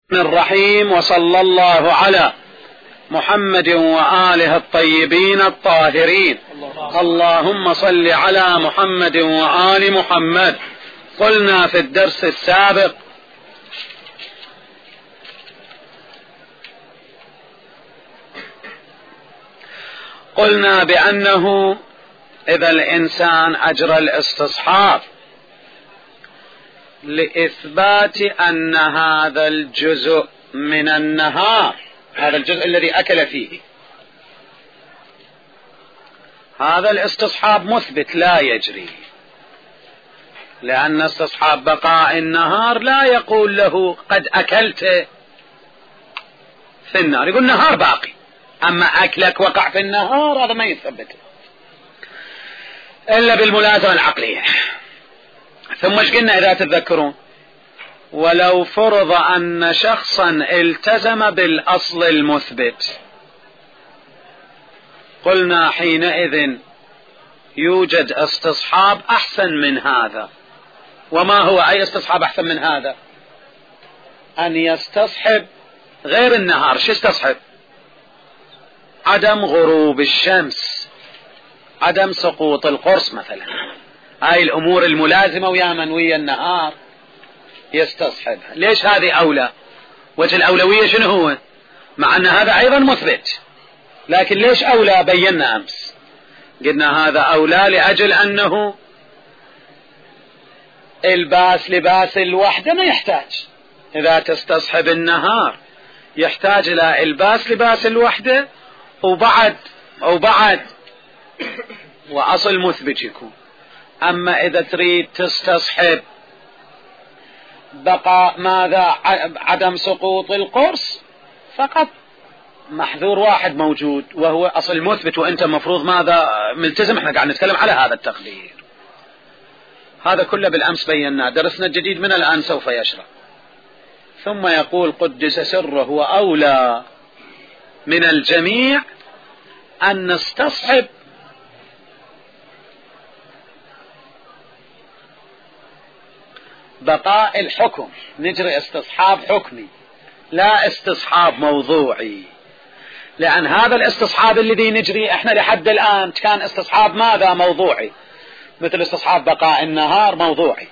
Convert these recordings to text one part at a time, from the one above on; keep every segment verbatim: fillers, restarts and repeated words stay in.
الرحيم. وصلى الله على محمد وآله الطيبين الطاهرين. اللهم صل على محمد وآل محمد. قلنا في الدرس السابق قلنا بأنه إذا الإنسان أجرى الاستصحاب لإثبات أن هذا الجزء من النهار، هذا الجزء الذي أكل فيه، هذا الاستصحاب مثبت لا يجري، لأن استصحاب بقاء النهار لا يقول له قد أكلت في النار، يقول النهار باقي، أما أكلك وقع في النهار هذا ما يثبت إلا بالملازمة العقلية. ثم ايش قلنا إذا تتذكرون؟ ولو فرض أن شخصا التزم بالأصل المثبت، قلنا حينئذ يوجد استصحاب أحسن من هذا. وما هو أي استصحاب أحسن من هذا؟ أن يستصحب غير النهار. شو يستصحب؟ عدم غروب الشمس، عدم سقوط القرص مثلا، هاي الأمور الملازمة ويا من ويا النهار يستصحبها. ليش هذه أولى؟ وجه الأولوية شنو هو؟ مع أن هذا أيضا مثبت، لكن ليش أولى؟ بينا أمس قلنا هذا أولى لأجل أنه الباس لباس الوحدة ما يحتاج. إذا تستصحب النهار يحتاج إلى الباس لباس الوحدة وبعد وبعد وأصل مثبت يكون. أما إذا تريد تستصحب بقاء ماذا؟ عدم سقوط القرص، فقط محذور واحد موجود وهو أصل مثبت، وأنت مفروض ماذا؟ ملتزم. احنا قاعد نتكلم على هذا التقدير. هذا كله بالأمس بيناه، درسنا الجديد من الآن سوف يشرح. ثم يقول قدس سره وأولى من الجميع أن نستصحب بقاء الحكم، نجري استصحاب حكمي لا استصحاب موضوعي، لأن هذا الاستصحاب الذي نجري احنا لحد الآن كان استصحاب ماذا؟ موضوعي، مثل استصحاب بقاء النهار موضوعي.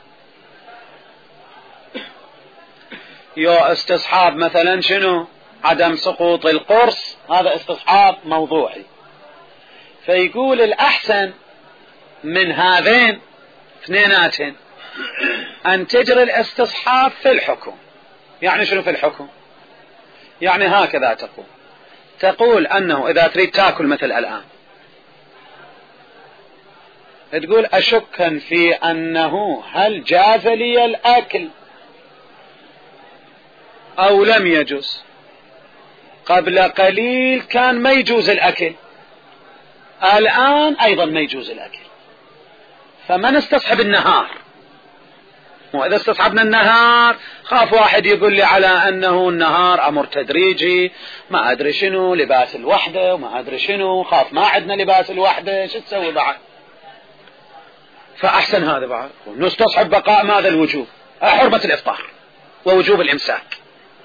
يو استصحاب مثلا شنو؟ عدم سقوط القرص، هذا استصحاب موضوعي. فيقول الأحسن من هذين اثنيناتين أن تجري الاستصحاب في الحكم. يعني شنو في الحكم؟ يعني هكذا تقول تقول أنه إذا تريد تأكل مثل الآن، تقول أشكا في أنه هل جاز لي الأكل أو لم يجوز. قبل قليل كان ما يجوز الأكل، الآن أيضا ما يجوز الأكل، فما نستصحب النهار. وإذا استصحبنا النهار خاف واحد يقول لي على أنه النهار أمر تدريجي، ما أدري شنو لباس الوحدة وما أدري شنو، خاف ما عندنا لباس الوحدة، شو تسوي بعد؟ فأحسن هذا بعد نستصحب بقاء ماذا؟ الوجوب، حرمة الإفطار ووجوب الإمساك،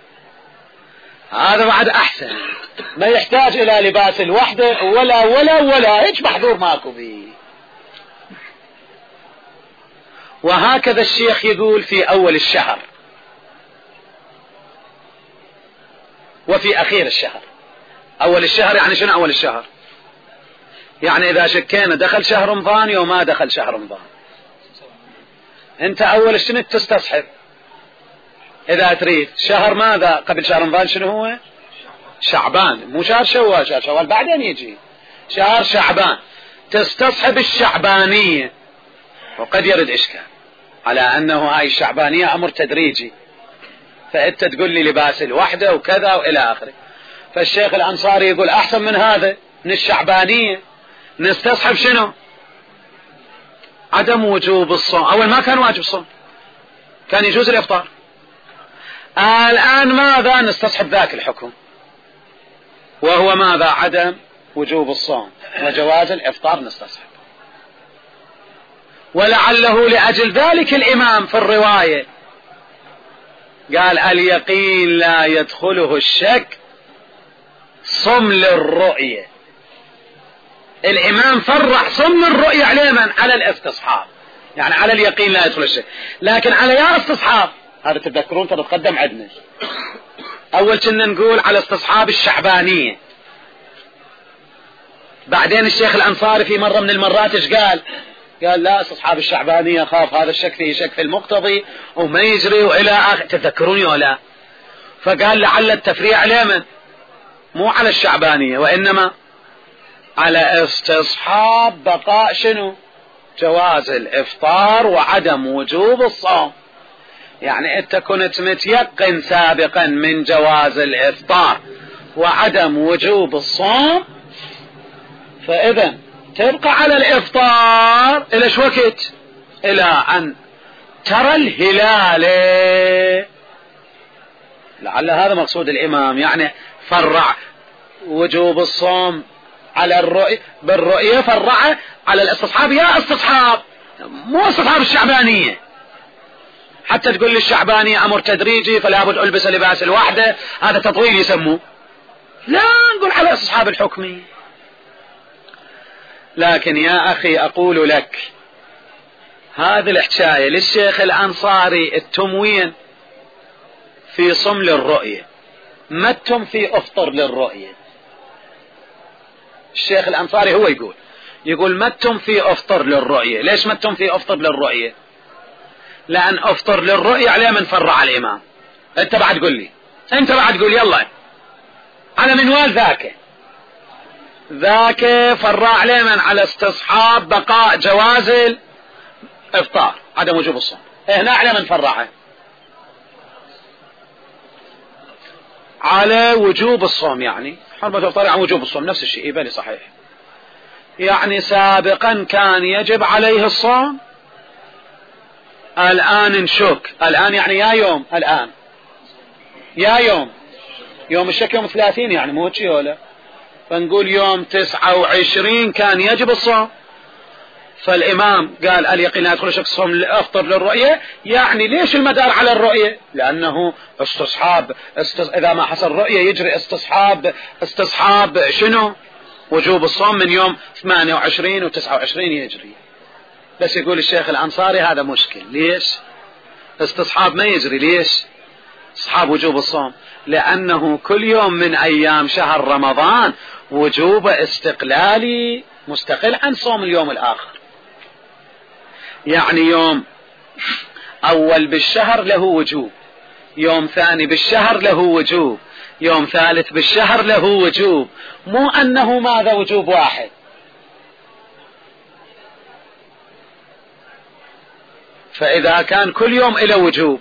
هذا بعد أحسن، ما يحتاج إلى لباس الوحدة ولا ولا ولا هيك محذور ماكو بيه. وهكذا الشيخ يقول في أول الشهر وفي أخير الشهر. أول الشهر يعني شنو أول الشهر؟ يعني إذا شكينا دخل شهر رمضان وما دخل شهر رمضان، أنت أول السنة تستصحب. إذا تريد شهر ماذا قبل شهر رمضان شنو هو؟ شعبان، مو شهر شوال، شهر شوال بعدين يجي شهر شعبان، تستصحب الشعبانية. وقد يرد إشكال على أنه هاي الشعبانية أمر تدريجي، فأنت تقول لي لباس الوحدة وكذا وإلى آخره. فالشيخ الأنصاري يقول أحسن من هذا، من الشعبانية نستصحب شنو؟ عدم وجوب الصوم. أول ما كان واجب الصوم، كان يجوز الإفطار، الآن ماذا؟ نستصحب ذاك الحكم، وهو ماذا؟ عدم وجوب الصوم وجواز الإفطار نستصحب. ولعله لأجل ذلك الإمام في الرواية قال اليقين لا يدخله الشك صم للرؤية. الإمام فرع صم الرؤية على من؟ على الاستصحاب، يعني على اليقين لا يدخل الشك، لكن على يا استصحاب هذا تتذكرون تتقدم عندنا أول كنا نقول على استصحاب الشعبانية، بعدين الشيخ الأنصاري في مرة من المرات ايش قال؟ قال لا استصحاب الشعبانية خاف هذا الشك فيه شك في المقتضي وما يجري وإلى آخر. تتذكروني ولا؟ فقال لعل التفريع على من؟ مو على الشعبانية وإنما على استصحاب بقاء شنو؟ جواز الإفطار وعدم وجوب الصوم. يعني أنت كنت متيقن سابقا من جواز الإفطار وعدم وجوب الصوم، فإذا تبقى على الإفطار إلى شو وقت؟ إلى أن ترى الهلال. لعل هذا مقصود الإمام، يعني فرع وجوب الصوم على الرؤية بالرؤية، فرعه على الاستصحاب يا استصحاب، مو استصحاب الشعبانية. حتى تقول لي الشعبانية أمر تدريجي فلا بد ألبس لباس الوحدة، هذا تطويل يسموه. لا، نقول على استصحاب الحكمي. لكن يا أخي أقول لك هذه الحكاية للشيخ الأنصاري التموين في صم للرؤية، ما التم في أفطر للرؤية. الشيخ الأنصاري هو يقول يقول ما التم في أفطر للرؤية. ليش ما التم في أفطر للرؤية؟ لأن أفطر للرؤية عليه من فرع الإمام. أنت بعد قل لي أنت بعد قل يلا على منوال ذاك ذاك فرع عليه من؟ على استصحاب بقاء جواز الإفطار عدم وجوب الصوم. هنا على من فرعه؟ على وجوب الصوم، يعني حرمة الإفطار عن وجوب الصوم نفس الشيء. يبالي صحيح، يعني سابقا كان يجب عليه الصوم، الآن نشك. الآن يعني يا يوم، الآن يا يوم يوم الشك يوم ثلاثين، يعني مو شيء ولا، فنقول يوم تسعة وعشرين كان يجب الصوم. فالإمام قال اليقين لا يدخل الشك صوم أفطر للرؤية. يعني ليش المدار على الرؤية؟ لأنه استصحاب استص... إذا ما حصل رؤية يجري استصحاب استصحاب شنو؟ وجوب الصوم من يوم ثمانية وعشرين وتسعة وعشرين يجري. بس يقول الشيخ الأنصاري هذا مشكل. ليش استصحاب ما يجري؟ ليش استصحاب وجوب الصوم؟ لأنه كل يوم من أيام شهر رمضان وجوب استقلالي مستقل عن صوم اليوم الآخر. يعني يوم أول بالشهر له وجوب، يوم ثاني بالشهر له وجوب، يوم ثالث بالشهر له وجوب، مو أنه ماذا وجوب واحد. فإذا كان كل يوم إلى وجوب،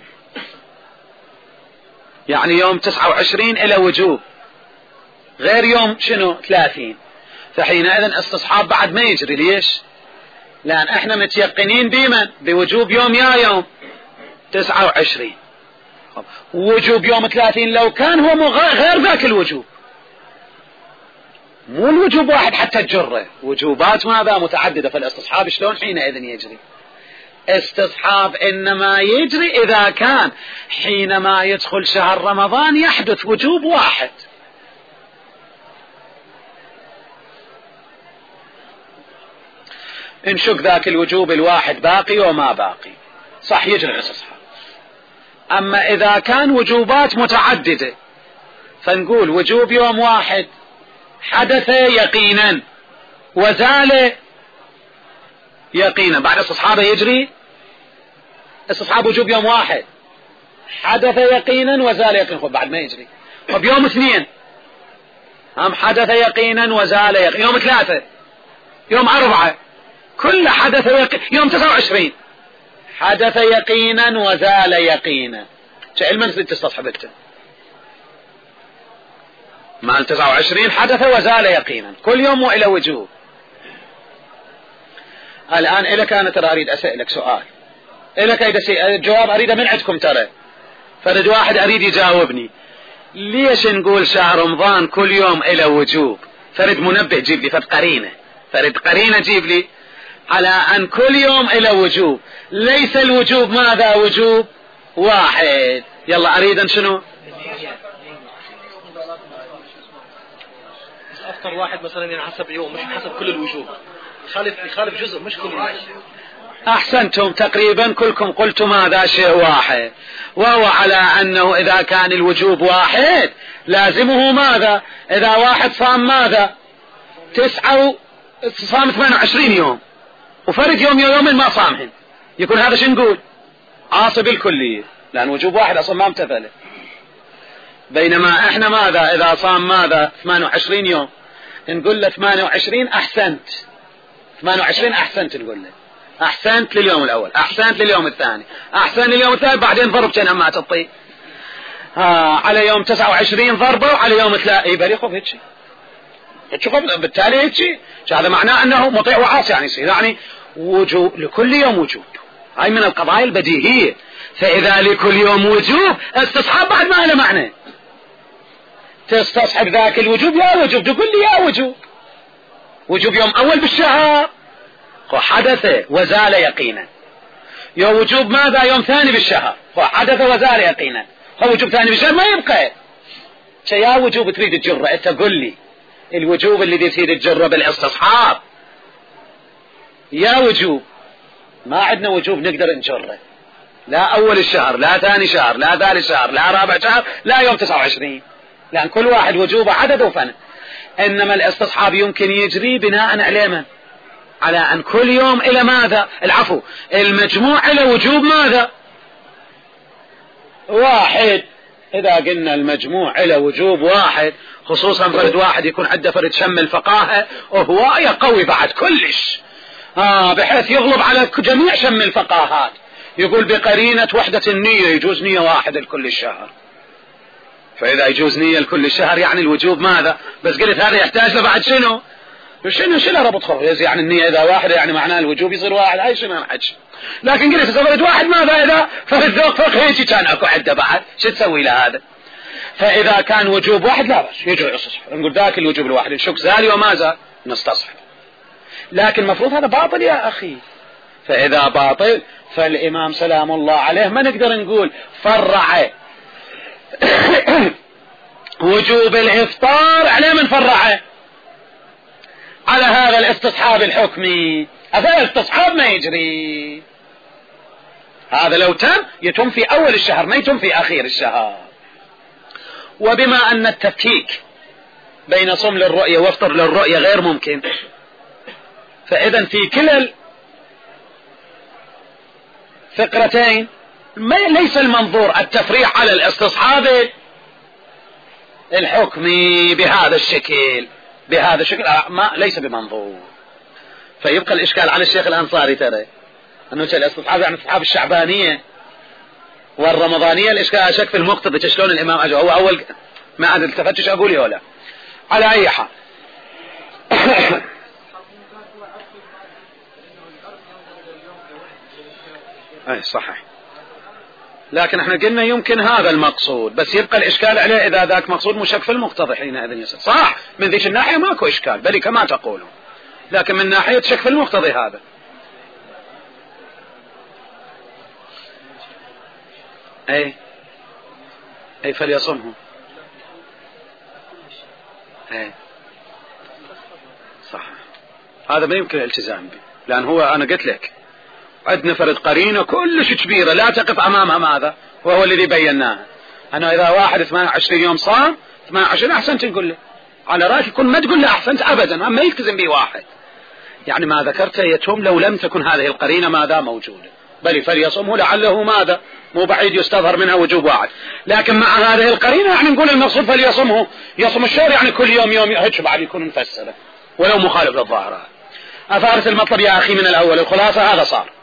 يعني يوم تسعة وعشرين إلى وجوب غير يوم شنو ثلاثين، فحينئذ استصحاب بعد ما يجري. ليش؟ لأن احنا متيقنين بمن؟ بوجوب يوم يا يوم تسعة وعشرين. وجوب يوم ثلاثين لو كان هو غير ذاك الوجوب، مو الوجوب واحد حتى تجره، وجوبات ماذا؟ متعددة. فالاستصحاب شلون حينئذ يجري؟ استصحاب إنما يجري إذا كان حينما يدخل شهر رمضان يحدث وجوب واحد. انشك ذاك الوجوب الواحد باقي وما باقي، صح يجري الاستصحاب. أما إذا كان وجوبات متعددة فنقول وجوب يوم واحد حدث يقينا وزال يقينا، بعد استصحابه يجري استصحاب وجوب يوم واحد حدث يقينا وزال يقينا، خب بعد ما يجري. طب يوم اثنين هم حدث يقينا وزال يقينا، يوم ثلاثة، يوم أربعة، كل حدث يقين. يوم تسعة وعشرين حدث يقينا وزال يقينا، علما تستصحب انت مال تسعة وعشرين حدث وزال يقينا، كل يوم وإلى وجوب. الآن إلك أنا ترى أريد أسألك سؤال، إلك الجواب أريده من عندكم ترى، فرد واحد أريد يجاوبني. ليش نقول شهر رمضان كل يوم إلى وجوب؟ فرد منبه جيب لي، فرد قرينة فرد قرينة جيب لي على أن كل يوم إلى وجوب. ليس الوجوب ماذا؟ وجوب واحد. يلا أريد أن شنو؟ أفطر واحد مثلا يعني حسب يوم مش حسب كل الوجوب، يخالف يخالف جزء مش كل يوم. أحسنتم، تقريبا كلكم قلتم هذا شيء واحد، وهو على أنه إذا كان الوجوب واحد لازمه ماذا؟ إذا واحد صام ماذا؟ تسعة صام ثمانية وعشرين يوم وفرد يوم يوم ما صامهن، يكون هذا شو نقول؟ عاصب الكلية، لأن وجوب واحد أصلا ما امتثله. بينما احنا ماذا إذا صام ماذا ثمانية وعشرين يوم نقول له ثمانية وعشرين أحسنت، ثمانية وعشرين أحسنت، نقول له أحسنت لليوم الأول، أحسنت لليوم الثاني، أحسن لليوم الثالث، بعدين ضرب كان أما تطي آه على يوم تسعة وعشرين ضربة وعلى يوم ثلاثة إيه بريخف هيك شيء، بالتالي هيك شيء، هذا معناه أنه مطيع وعاصي يعني يصير يعني وجوب لكل يوم وجوب، هاي من القضايا البديهية. فإذا لكل يوم وجوب استصحاب بعد ما له معنى، تستصحب ذاك الوجوب يا وجوب، تقول لي يا وجوب وجوب يوم أول بالشهر حدث وزال يقينا، يا وجوب ماذا يوم ثاني بالشهر حدث وزال يقينا، هو وجوب ثاني بالشهر ما يبقى يا وجوب تريد تجره. انت قل لي الوجوب اللي تريد تجره بالاستصحاب يا وجوب، ما عندنا وجوب نقدر نجره، لا أول الشهر لا ثاني شهر لا ثالث شهر لا رابع شهر لا يوم تسعة وعشرين، لأن كل واحد وجوبه عدد وفنى. إنما الاستصحاب يمكن يجري بناء على من؟ على أن كل يوم إلى ماذا؟ العفو المجموع إلى وجوب ماذا؟ واحد. إذا قلنا المجموع إلى وجوب واحد، خصوصا فرد واحد يكون عنده فرد شم الفقاهة وهو قوي بعد كلش آه بحيث يغلب على جميع شم الفقاهات، يقول بقرينة وحدة النية يجوز نية واحدة لكل الشهر، فإذا يجوز نية لكل الشهر يعني الوجوب ماذا؟ بس قلت هذا يحتاج له بعد شنو؟ شنو شنو ربط خرج يعني النية إذا واحدة يعني معناه الوجوب يصير واحد، هاي شنو نحكي. لكن قلت إذا فرد واحد ماذا إذا فرد ذوق فقه هيك كان أكو عدة بعد شو تسوي له هذا؟ فإذا كان وجوب واحد لا بس يجوز يستصحب، نقول ذاك الوجوب الواحد الشك زالي وماذا نستصحب. لكن مفروض هذا باطل يا أخي، فإذا باطل فالإمام سلام الله عليه ما نقدر نقول فرع وجوب الإفطار عليه من فرعه على هذا الاستصحاب الحكمي، هذا الاستصحاب ما يجري، هذا لو تم يتم في أول الشهر ما يتم في أخير الشهر. وبما أن التفكيك بين صم للرؤية وافطر للرؤية غير ممكن، فإذا في كلا الفقرتين ما ليس المنظور التفريع على الاستصحاب الحكمي بهذا الشكل، بهذا الشكل ما ليس بمنظور. فيبقى الإشكال على الشيخ الأنصاري ترى أنه الاستصحاب يعني الاستصحاب الشعبانية والرمضانية، الإشكال شك في المقتضى شلون الإمام أجا هو أول ما أدري التفتش أقول ولا على أي حال. أي صحيح، لكن احنا قلنا يمكن هذا المقصود، بس يبقى الإشكال عليه إذا ذاك مقصود مشك في المقتضى حينئذ يصير صح، من ذيك الناحية ماكو إشكال بل كما تقولون، لكن من ناحية شك في المقتضى هذا. أي أي فليصمه أي صح، هذا ما يمكن الالتزام به، لأن هو أنا قلت لك عندنا فرد قرينة كلش كبيرة لا تقف أمامها ماذا، وهو الذي بيناها أنه إذا واحد ثمانية وعشرين يوم صام ثمانية وعشرين أحسنت نقول له على رأيك يكون ما تقول له أحسنت أبدا، ما يلتزم به واحد، يعني ما ذكرته يتم لو لم تكن هذه القرينة ماذا موجودة، بل فليصمه لعله ماذا مو بعيد يستظهر منها وجوب واحد، لكن مع هذه القرينة يعني نقول المقصود فليصمه يصم الشهر يعني كل يوم يوم هيك بعد يكون مفسرة ولو مخالف للظاهرة. أثارت المطلب يا أخي من الأول، الخلاصة هذا صار.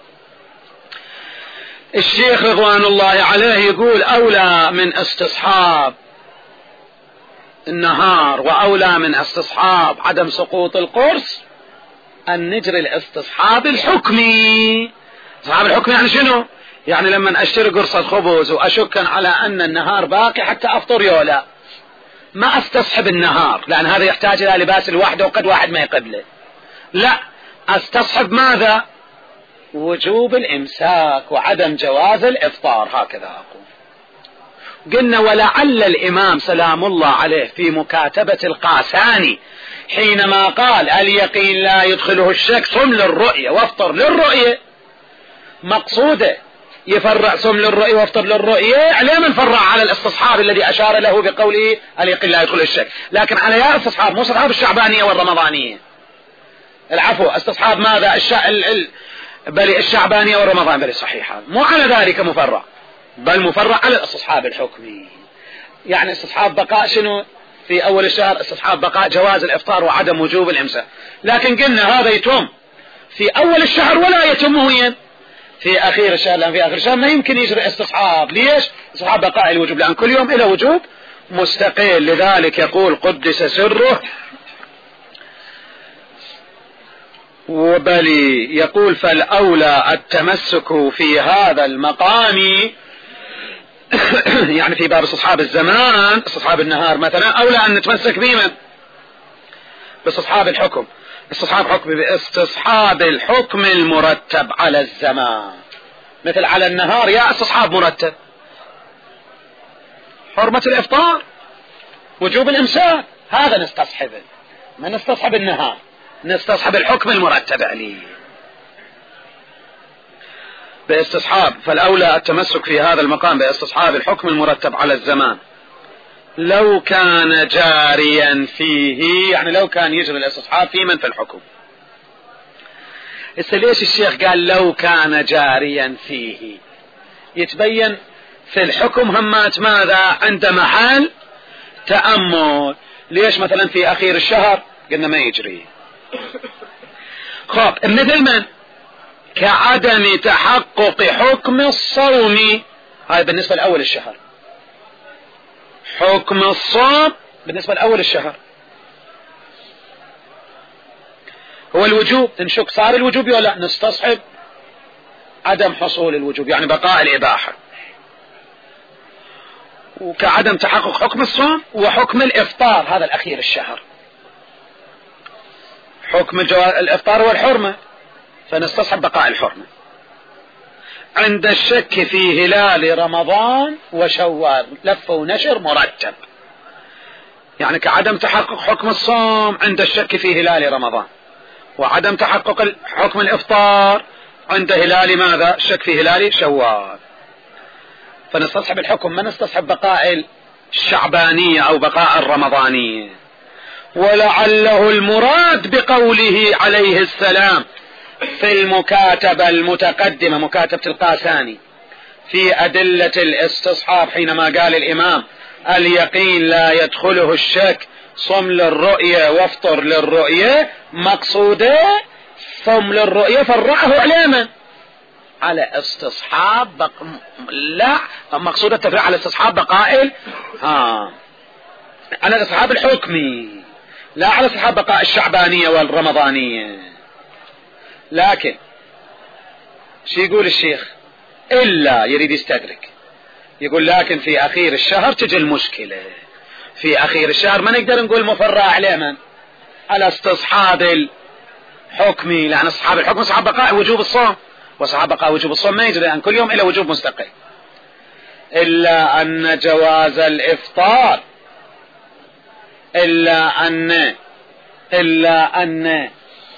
الشيخ رضوان الله عليه يقول أولى من استصحاب النهار وأولى من استصحاب عدم سقوط القرص أن نجري الاستصحاب الحكمي. استصحاب الحكمي يعني شنو؟ يعني لما أشتري قرصة خبز وأشكا على أن النهار باقي حتى أفطر يولا ما استصحب النهار، لأن هذا يحتاج إلى لباس الوحدة وقد واحد ما يقبله، لا استصحب ماذا؟ وجوب الإمساك وعدم جواز الإفطار، هكذا أقول. قلنا ولعل الإمام سلام الله عليه في مكاتبة القاساني حينما قال اليقين لا يدخله الشك صم للرؤية وافطر للرؤية، مقصوده يفرع صم للرؤية وافطر للرؤية، عليه من فرع على الاستصحاب الذي أشار له بقوله اليقين لا يدخله الشك، لكن على يا استصحاب مو استصحاب الشعبانية والرمضانية، العفو استصحاب ماذا الشع... ال... ال... بل الشعبانية والرمضان بل صحيحة، مو على ذلك مفرع، بل مفرع على الاستصحاب الحكمي. يعني استصحاب بقاء شنو في أول الشهر؟ استصحاب بقاء جواز الإفطار وعدم وجوب الإمساك، لكن قلنا هذا يتم في أول الشهر ولا يتم وين؟ في أخير الشهر، لأن في آخر الشهر ما يمكن يجري استصحاب. ليش؟ استصحاب بقاء الوجوب، لأن كل يوم إلى وجوب مستقل. لذلك يقول قدس سره وبلي يقول فالأولى التمسك في هذا المقام يعني في باب استصحاب الزمان، استصحاب النهار مثلا، أولى أن نتمسك بمن؟ باستصحاب الحكم، استصحاب حكم باستصحاب الحكم المرتب على الزمان، مثل على النهار يا استصحاب مرتب حرمة الإفطار وجوب الإمساك، هذا نستصحبه، ما نستصحب النهار، نستصحب الحكم المرتب عليه باستصحاب. فالأولى التمسك في هذا المقام باستصحاب الحكم المرتب على الزمان لو كان جاريا فيه، يعني لو كان يجري الاستصحاب في من في الحكم. إذا ليش الشيخ قال لو كان جاريا فيه؟ يتبين في الحكم همات ماذا عند محل تأمل. ليش مثلا في أخير الشهر قلنا ما يجري؟ خب مثل من؟ كعدم تحقق حكم الصوم، هاي بالنسبة لأول الشهر، حكم الصوم بالنسبة لأول الشهر هو الوجوب، نشك صار الوجوب ولا لا؟ نستصحب عدم حصول الوجوب يعني بقاء الإباحة. وكعدم تحقق حكم الصوم وحكم الإفطار، هذا الأخير الشهر، حكم الإفطار والحرمة، فنستصحب بقاء الحرمة. عند الشك في هلال رمضان وشوال لف ونشر مرتب، يعني كعدم تحقق حكم الصوم عند الشك في هلال رمضان، وعدم تحقق حكم الإفطار عند هلال ماذا؟ الشك في هلال شوال، فنستصحب الحكم، ما نستصحب بقاء الشعبانية أو بقاء الرمضانية. ولعله المراد بقوله عليه السلام في المكاتبة المتقدمة، مكاتبة القاساني في أدلة الاستصحاب، حينما قال الإمام اليقين لا يدخله الشك صم للرؤية وافطر للرؤية، مقصوده صم للرؤية فرعه على من؟ على استصحاب بق... لا مقصود التفريع على استصحاب بقاء ها على الاستصحاب الحكمي، لا على استصحاب بقاء الشعبانية والرمضانية. لكن شو يقول الشيخ؟ إلا يريد يستدرك، يقول لكن في أخير الشهر تجي المشكلة، في أخير الشهر ما نقدر نقول مفرع على من؟ على استصحاب الحكمي، لأن استصحاب الحكم استصحاب بقاء وجوب الصوم، واستصحاب بقاء وجوب الصوم ما يجري، لأن كل يوم إلى وجوب مستقل. إلا أن جواز الإفطار إلا أن إلا أن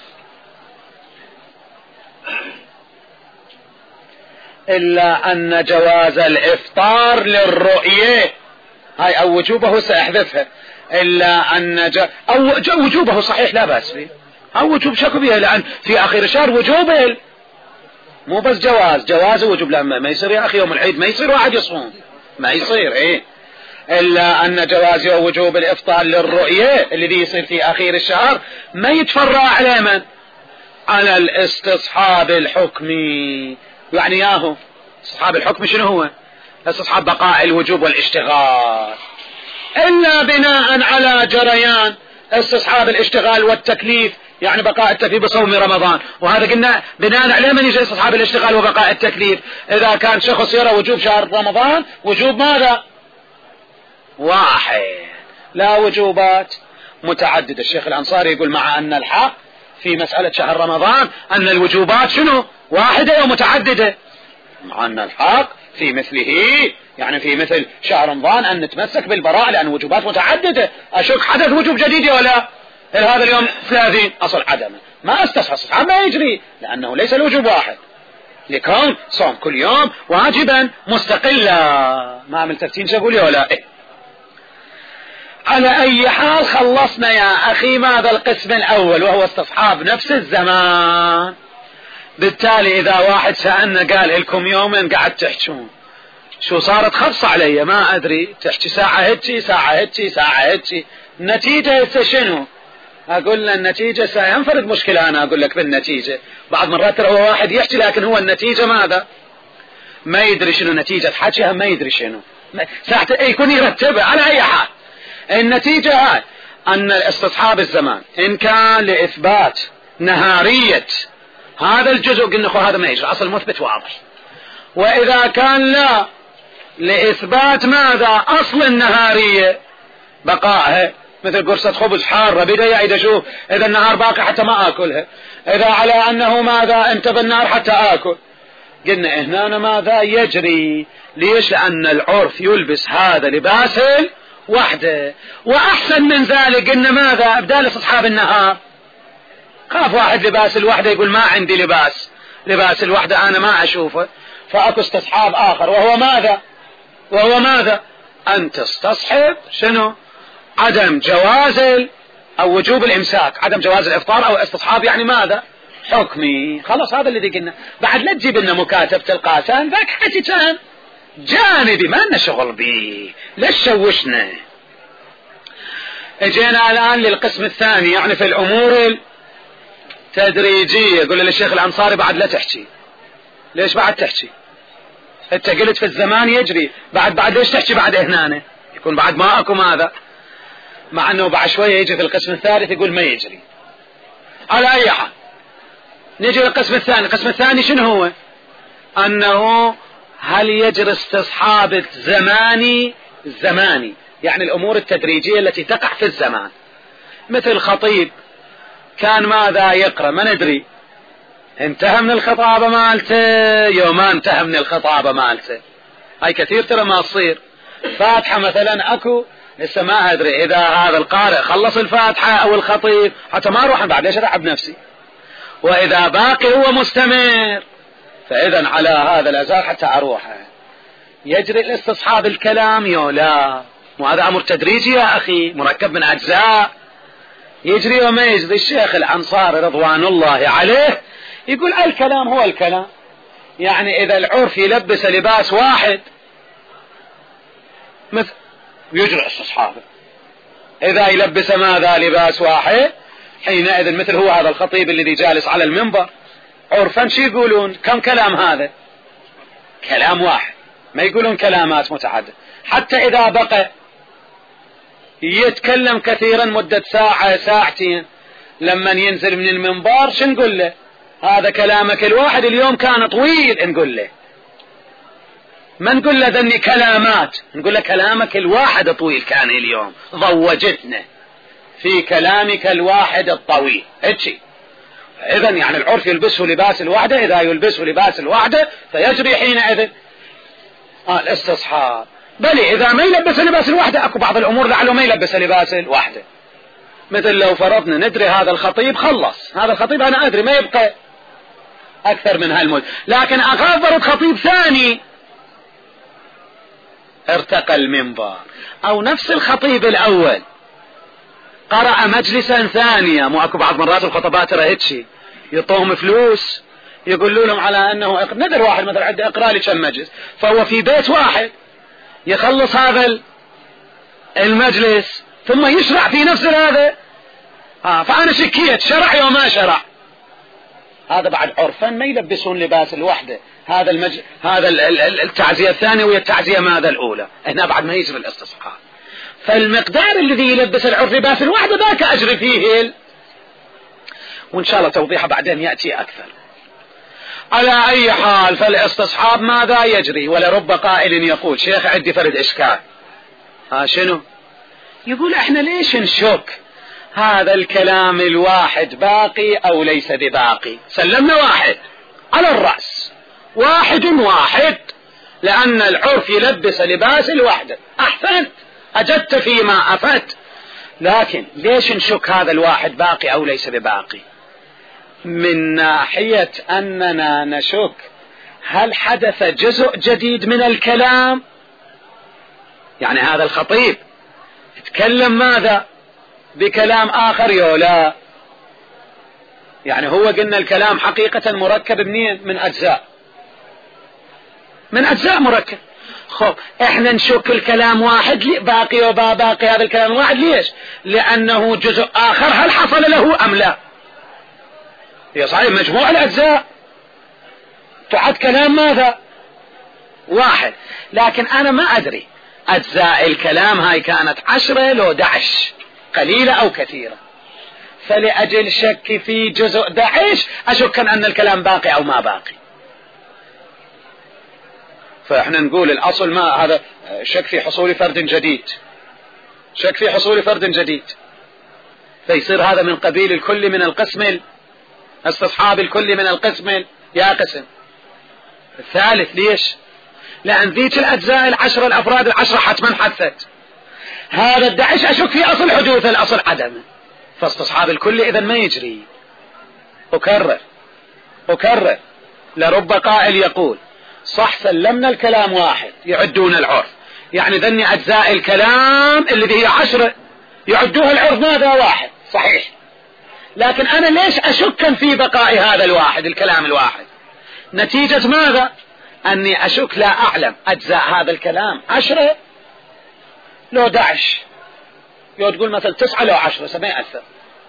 إلا أن جواز الإفطار للرؤية، هاي أو وجوبه سأحذفها، إلا أن ج... أو وجوبه صحيح لا بأس فيه، أو وجوب شكو بها، لأن في آخر الشهر وجوبه مو بس جواز، جواز وجوب، لما ما يصير يا أخي يوم العيد ما يصير واحد يصوم، ما يصير إيه. إلا أن جواز وجوب الإفطار للرؤية الذي يصير في آخر الشهر ما يتفرع على من؟ على الاستصحاب الحكمي. يعني ياهو استصحاب الحكم شنو هو؟ استصحاب بقاء الوجوب والاشتغال، إلا بناء على جريان استصحاب الاشتغال والتكليف، يعني بقاء التكليف بصوم رمضان، وهذا قلنا بناء على من يجي استصحاب الاشتغال وبقاء التكليف؟ إذا كان شخص يرى وجوب شهر رمضان وجوب ماذا؟ واحد، لا وجوبات متعددة. الشيخ الأنصاري يقول مع أن الحق في مسألة شهر رمضان أن الوجوبات شنو؟ واحدة ومتعددة، مع أن الحق في مثله، يعني في مثل شهر رمضان أن نتمسك بالبراءة لأن وجوبات متعددة. أشك حدث وجوب جديد ولا هذا اليوم ثلاثين أصل عدمه، ما استصحى استصحاب ما يجري لأنه ليس الوجوب واحد، لكون صوم كل يوم واجبا مستقلا. ما عملت تفتين أقول ولا إيه؟ على أي حال خلصنا يا أخي ماذا القسم الأول وهو استصحاب نفس الزمان. بالتالي إذا واحد سألنا قال لكم يومين قاعد تحجون شو صارت خبصة علي ما أدري، تحكي ساعة هتشي ساعة هتشي ساعة هتشي، النتيجة شنو؟ أقول له النتيجة سينفرد مشكلة. أنا أقول لك بالنتيجة بعض مرات ترى هو واحد يحكي لكن هو النتيجة ماذا؟ ما يدري شنو نتيجة حكيها، ما يدري شنو ساعة يكون يرتبها. على أي حال النتيجة هاي أن استصحاب الزمان إن كان لإثبات نهارية هذا الجزء قلنا خو هذا ما يجري أصل مثبت واضح، وإذا كان لا لإثبات ماذا أصل النهارية بقائها مثل قرصة خبز حارة بدأ يعيد أشوف إذا النهار باقي حتى ما أكلها، إذا على أنه ماذا انتبه النهار حتى أكل. قلنا هنا ماذا يجري؟ ليش؟ لأن العرف يلبس هذا لباس وحده، وأحسن من ذلك قلنا ماذا؟ أبدال استصحاب النهار. خاف واحد لباس الوحدة يقول ما عندي لباس لباس الوحدة أنا ما أشوفه، فأكو استصحاب آخر وهو ماذا؟ وهو ماذا؟ أن تستصحب شنو؟ عدم جواز أو وجوب الإمساك، عدم جواز الإفطار أو استصحاب يعني ماذا؟ حكمي. خلاص هذا الذي قلنا. بعد لا تجيب لنا مكاتبة القاسم ذاك حكي كان جانبي ما لنا شغل به، ليش شوشنا؟ اجينا الآن للقسم الثاني يعني في الأمور التدريجية. يقول للشيخ الأنصاري بعد لا تحكي. ليش بعد تحكي؟ انت قلت في الزمان يجري، بعد بعد ليش تحكي بعد هنا؟ يكون بعد ما اكو ماذا؟ مع انه بعد شوية يجي في القسم الثالث يقول ما يجري. على اي حال نجي للقسم الثاني. القسم الثاني شنو هو؟ انه هل يجري استصحاب الزماني الزماني يعني الامور التدريجية التي تقع في الزمان، مثل خطيب كان ماذا يقرأ ما ندري انتهى من الخطابة مالته يوم ما انتهى من الخطابة مالته، هاي كثير ترى ما تصير. فاتحة مثلا اكو لسه ما ادري اذا هذا القارئ خلص الفاتحة او الخطيب حتى ما اروح بعد ليش اتعب نفسي، واذا باقي هو مستمر فاذا على هذا الازار حتى اروح. يجري الاستصحاب الكلام يو لا؟ وهذا امر تدريجي يا اخي مركب من اجزاء، يجري وما يجري. الشيخ الأنصاري رضوان الله عليه يقول الكلام هو الكلام، يعني إذا العرف يلبس لباس واحد مثل يجري استصحابه، إذا يلبس ماذا لباس واحد حينئذ مثل هو هذا الخطيب الذي جالس على المنبر عرفا شو يقولون؟ كم كلام هذا؟ كلام واحد، ما يقولون كلامات متعددة. حتى إذا بقى يتكلم كثيرا مدة ساعة ساعتين لما ينزل من المنبر شو نقول له؟ هذا كلامك الواحد اليوم كان طويل. نقول له ما نقول له ذني كلامات، نقول له كلامك الواحد طويل كان اليوم، ضوجتنا في كلامك الواحد الطويل هيك. إذا يعني العرف يلبسه لباس الوحدة، إذا يلبسه لباس الوحدة فيجري حينئذ آه الاستصحاب. بل إذا ما يلبس لباس الوحدة أكو بعض الأمور لعله ما يلبس لباس الوحدة، مثل لو فرضنا ندري هذا الخطيب خلص، هذا الخطيب أنا أدري ما يبقى أكثر من هالمدة، لكن أخاف فرض خطيب ثاني ارتقى المنبر، أو نفس الخطيب الأول قرأ مجلسا ثانية. مو أكو بعض مرات الخطبات ترى هيك يطوهم فلوس يقولوا لهم على أنه ندر واحد مثلا عنده اقرأ لي كم مجلس، فهو في بيت واحد يخلص هذا المجلس ثم يشرع في نفس هذا. آه فأنا شكيت شرع يوم ما شرع، هذا بعد عرفا ما يلبسون لباس الوحدة. هذا المج... هذا التعزية الثانية وهي التعزية ماذا الأولى، هنا بعد ما يجري الاستصحاب. فالمقدار الذي يلبس العرف لباس الوحدة ذاك أجري فيه ال... وإن شاء الله توضيحه بعدين يأتي أكثر. على أي حال فالاستصحاب ماذا يجري؟ ولرب قائل يقول شيخ عندي فرد إشكال. ها شنو؟ يقول احنا ليش نشك هذا الكلام الواحد باقي أو ليس بباقي؟ سلمنا واحد على الرأس، واحد واحد لأن العرف يلبس لباس الوحدة. أحسنت، أجدت فيما أفدت. لكن ليش نشك هذا الواحد باقي أو ليس بباقي؟ من ناحية أننا نشك هل حدث جزء جديد من الكلام، يعني هذا الخطيب تكلم ماذا بكلام آخر يولا، يعني هو قلنا الكلام حقيقة مركب منين؟ من أجزاء، من أجزاء مركب. خب احنا نشك الكلام واحد باقي وبا باقي هذا الكلام واحد. ليش؟ لأنه جزء آخر هل حصل له أم لا؟ هي صحيح مجموع الأجزاء تعد كلام ماذا؟ واحد، لكن أنا ما أدري أجزاء الكلام هاي كانت عشرة لو دعش، قليلة أو كثيرة، فلأجل شك في جزء دعش أشك أن الكلام باقي أو ما باقي. فإحنا نقول الأصل ما هذا شك في حصول فرد جديد، شك في حصول فرد جديد، فيصير هذا من قبيل الكل من القسم، استصحاب الكل من القسم يا قسم الثالث. ليش؟ لأن ذيك الأجزاء العشرة الأفراد العشرة حتما حدثت، هذا الدعش أشك في أصل حدوث الأصل عدمه، فاستصحاب الكل إذا ما يجري. أكرر أكرر لرب قائل يقول صح سلمنا الكلام واحد يعدون العرف، يعني ذني أجزاء الكلام اللي هي عشرة يعدوها العرف ماذا؟ واحد، صحيح. لكن أنا ليش أشك في بقاء هذا الواحد الكلام الواحد؟ نتيجة ماذا؟ أني أشك لا أعلم أجزاء هذا الكلام عشرة لو دعش، لو تقول مثلا تسعة لو عشرة سبعين أكثر،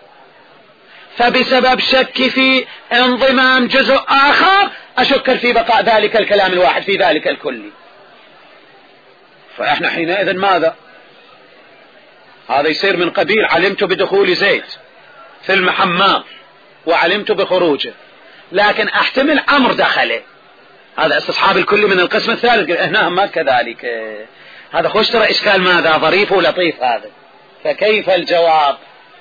فبسبب شك في انضمام جزء آخر أشك في بقاء ذلك الكلام الواحد في ذلك الكلي. فإحنا حينئذ ماذا؟ هذا يصير من قبيل علمت بدخول زيد في المحمام وعلمت بخروجه، لكن أحتمل أمر دخله، هذا استصحاب الكل من القسم الثالث. هنا ما كذلك، هذا خوش ترى إشكال ماذا؟ ظريف ولطيف هذا. فكيف الجواب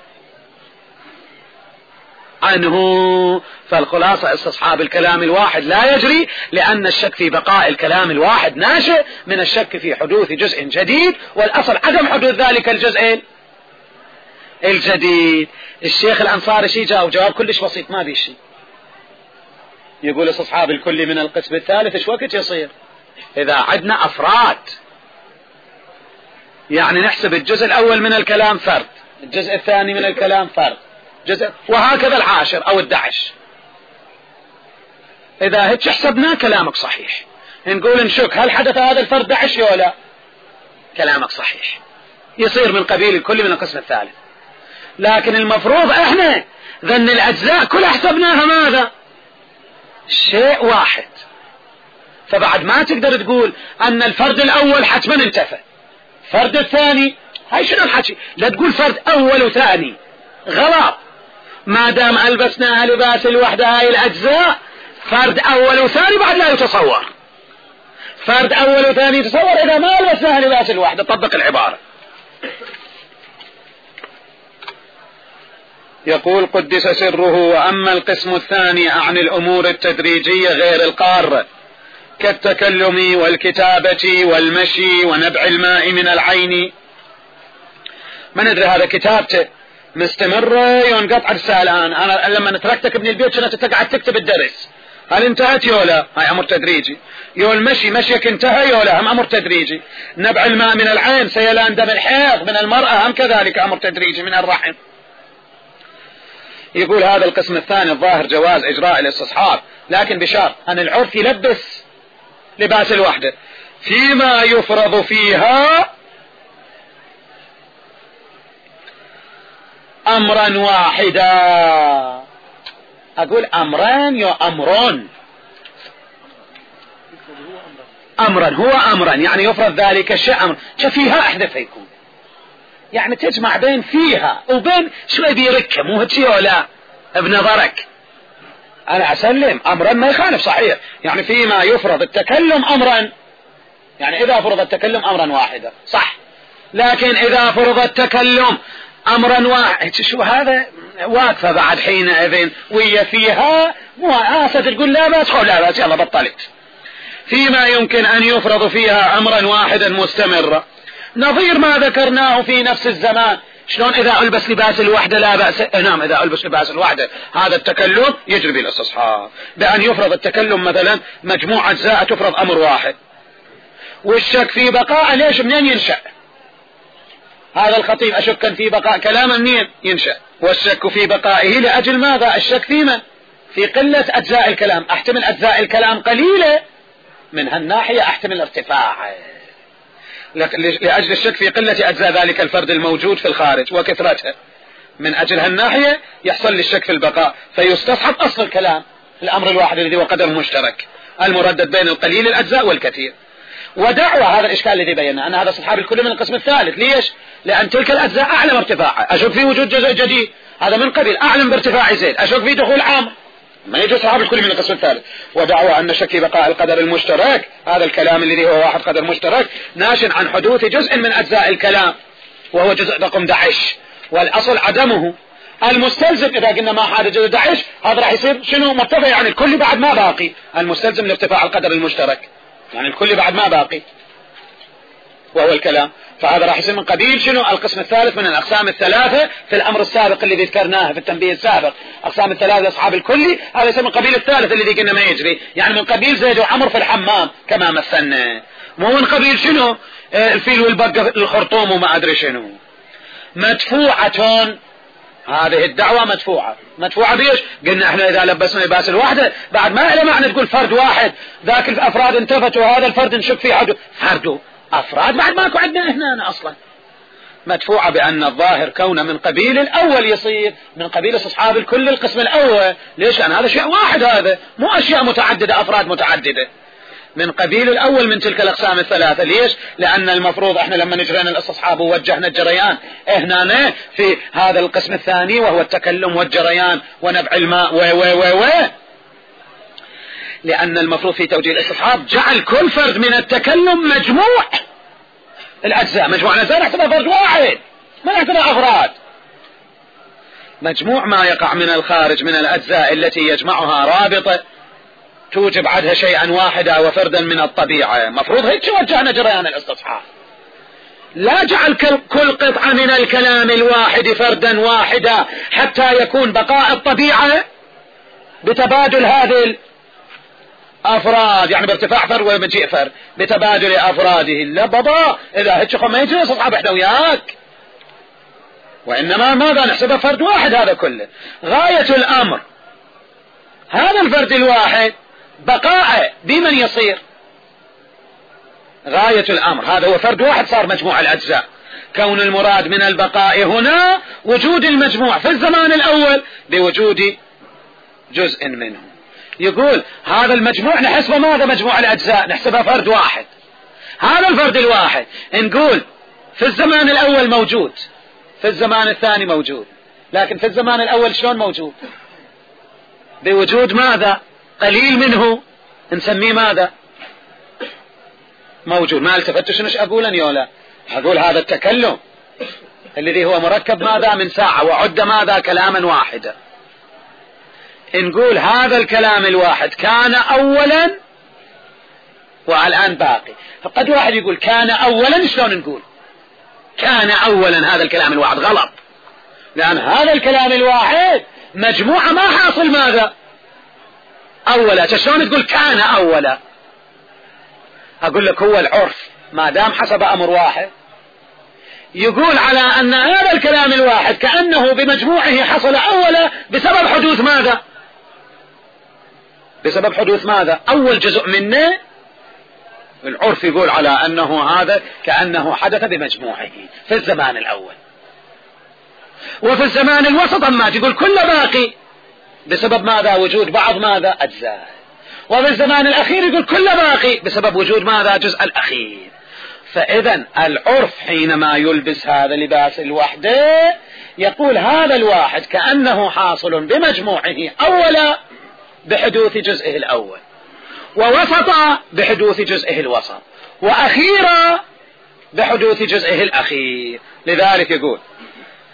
عنه؟ فالخلاصة استصحاب الكلام الواحد لا يجري، لأن الشك في بقاء الكلام الواحد ناشئ من الشك في حدوث جزء جديد، والأصل عدم حدوث ذلك الجزء الجديد. الشيخ الأنصاري شي جاوب جواب كلش بسيط ما بي شيء، يقول استصحاب الكل من القسم الثالث ايش وقت يصير؟ إذا عدنا أفراد، يعني نحسب الجزء الأول من الكلام فرد، الجزء الثاني من الكلام فرد، جزء وهكذا العاشر أو الدعش. إذا هيك حسبنا كلامك صحيح، نقول نشك هل حدث هذا الفرد دعش ولا؟ كلامك صحيح، يصير من قبيل الكل من القسم الثالث. لكن المفروض احنا ذن الأجزاء كلها حسبناها ماذا؟ شيء واحد، فبعد ما تقدر تقول أن الفرد الأول حتما انتفى، فرد الثاني هاي شنو الحكي؟ لا تقول فرد أول وثاني، غلط. ما دام ألبسناها لباس الوحدة هاي الأجزاء، فرد أول وثاني بعد لا يتصور، فرد أول وثاني يتصور إذا ما ألبسناها لباس الوحدة. طبق العبارة. يقول قدس سره: وأما القسم الثاني عن الأمور التدريجية غير القارة كالتكلم والكتابة والمشي ونبع الماء من العين. ما ندري هذا كتابته مستمرة ينقطع الساعة الآن. أنا لما تركتك ابن البيت كنت تقعد تكتب الدرس، هل انتهت يولا؟ هاي أمر تدريجي. يو المشي مشيك انتهى يولا؟ هم أمر تدريجي. نبع الماء من العين، سيلان دم الحيض من المرأة، هم كذلك أمر تدريجي من الرحم. يقول هذا القسم الثاني الظاهر جواز إجراء الاستصحاب، لكن بشرط أن العرف يلبس لباس الوحدة فيما يفرض فيها أمرا واحدا. أقول أمران يا أمرون، أمرا هو أمرا يعني يفرض ذلك الشيء أمر، فيها أحدث يكون، يعني تجمع بين فيها وبين شوي بيركب، مو هتشي ولا بنظرك. أنا أسلم أمرا ما يخالف صحيح، يعني فيما يفرض التكلم أمرا، يعني إذا فرض التكلم أمرا واحدا صح، لكن إذا فرض التكلم أمرا واحد شو هذا واقفة بعد حينئذ ويا فيها مو آسة تقول لا بأس لا بأس يلا بطلت. فيما يمكن أن يفرض فيها أمرا واحدا مستمرا، نظير ما ذكرناه في نفس الزمان. شلون إذا ألبس لباس الوحدة لا بأس؟ نعم، إذا ألبس لباس الوحدة هذا التكلم يجري بالاستصحاب، بأن يفرض التكلم مثلا مجموعة أجزاء تفرض أمر واحد. والشك في بقاء ليش؟ منين ينشأ؟ هذا الخطيب أشك في بقاء كلامه منين ينشأ؟ والشك في بقائه لأجل ماذا؟ الشك في من؟ في قلة أجزاء الكلام. أحتمل أجزاء الكلام قليلة، من هالناحية أحتمل ارتفاع، لأجل الشك في قلة أجزاء ذلك الفرد الموجود في الخارج وكثرتها. من أجل هالناحية يحصل للشك في البقاء، فيستصحب أصل الكلام الأمر الواحد الذي هو قدر مشترك المردد بين القليل الأجزاء والكثير. ودعوة هذا الإشكال الذي بينا أن هذا استصحاب الكل من القسم الثالث. ليش؟ لأن تلك الأجزاء أعلم ارتفاعها، أشك في وجود جزء جديد هذا من قبيل أعلم بارتفاع زيد، أشك في دخول عام، ما يجوز استصحاب الكل من القسم الثالث. ودعوة أن شك بقاء القدر المشترك، هذا الكلام الذي هو واحد قدر مشترك ناشئ عن حدوث جزء من أجزاء الكلام وهو جزء رقم دعش، والأصل عدمه. المستلزم إذا قلنا ما حاد جزء دعش هذا راح يصير شنو؟ مرتفع، يعني الكل بعد ما باقي. المستلزم لارتفاع القدر المشترك يعني الكل بعد ما باقي وهو الكلام، فهذا راح يصير من قبيل شنو؟ القسم الثالث من الأقسام الثلاثة في الأمر السابق الذي ذكرناه في التنبيه السابق. أقسام الثلاثة أصحاب الكلي هذا يصير من قبيل الثالث الذي قلنا ما يجري، يعني من قبيل زيد وعمر في الحمام كما مثلنا، مو من قبيل شنو؟ الفيل والبقة الخرطوم وما أدري شنو. مدفوعة هذه الدعوة، مدفوعة. مدفوعة بيش؟ قلنا احنا إذا لبسنا لباس الوحدة بعد ما إلى معنى تقول فرد واحد ذاك الأفراد انتفتوا هذا الفرد نشك فيه حده فرده أفراد بعد ماكو عندنا هنا أنا أصلا. مدفوعة بأن الظاهر كونه من قبيل الأول يصير من قبيل استصحاب الكل القسم الأول. ليش؟ لأن هذا شيء واحد، هذا مو أشياء متعددة أفراد متعددة، من قبيل الأول من تلك الأقسام الثلاثة. ليش؟ لأن المفروض احنا لما نجرينا الاستصحاب ووجهنا الجريان هنا في هذا القسم الثاني وهو التكلم والجريان ونبع الماء و و و و لأن المفروض في توجيه الاستصحاب جعل كل فرد من التكلم مجموع الأجزاء، مجموع الأجزاء نحسبها فرد واحد، ما نحسبها أفراد. مجموع ما يقع من الخارج من الأجزاء التي يجمعها رابطة توجب عدها شيئا واحدا وفردا من الطبيعة. مفروض هيك وجهنا جريان الاستصحاب، لا جعل كل قطعة من الكلام الواحد فردا واحدا حتى يكون بقاء الطبيعة بتبادل هذه الأفراد، يعني بارتفاع فرد ومجيء فرد بتبادل أفراده. لا بابا، إذا هيك ما يجوز استصحاب احنا وياك، وإنما ماذا نحسبه فرد واحد هذا كله. غاية الأمر هذا الفرد الواحد بقاء بمن يصير؟ غاية الأمر هذا هو فرد واحد صار مجموع الأجزاء. كون المراد من البقاء هنا وجود المجموع في الزمان الأول بوجود جزء منه. يقول هذا المجموع نحسبه ماذا؟ مجموع الأجزاء نحسبه فرد واحد. هذا الفرد الواحد نقول في الزمان الأول موجود، في الزمان الثاني موجود، لكن في الزمان الأول شلون موجود؟ بوجود ماذا؟ قليل منه نسميه ماذا؟ موجود. ما التفتش نش أقول أن يولا أقول هذا التكلم الذي هو مركب ماذا؟ من ساعة وعد ماذا؟ كلاما واحدا. نقول هذا الكلام الواحد كان أولا والآن باقي. فقد واحد يقول كان أولا، شلون نقول كان أولا هذا الكلام الواحد؟ غلط، لأن هذا الكلام الواحد مجموعة ما حاصل ماذا؟ أولا. شلون تقول كان أولا؟ أقول لك هو العرف ما دام حسب أمر واحد يقول على أن هذا الكلام الواحد كأنه بمجموعه حصل أولا بسبب حدوث ماذا؟ بسبب حدوث ماذا؟ أول جزء منه العرف يقول على أنه هذا كأنه حدث بمجموعه في الزمان الأول. وفي الزمان الوسط أما تقول كل باقي بسبب ماذا؟ وجود بعض ماذا؟ أجزاء. وفي الزمان الأخير يقول كل باقي بسبب وجود ماذا؟ جزء الأخير. فإذا العرف حينما يلبس هذا لباس الوحدة يقول هذا الواحد كأنه حاصل بمجموعه أولا بحدوث جزئه الأول، ووسط بحدوث جزئه الوسط، وأخيرا بحدوث جزئه الأخير. لذلك يقول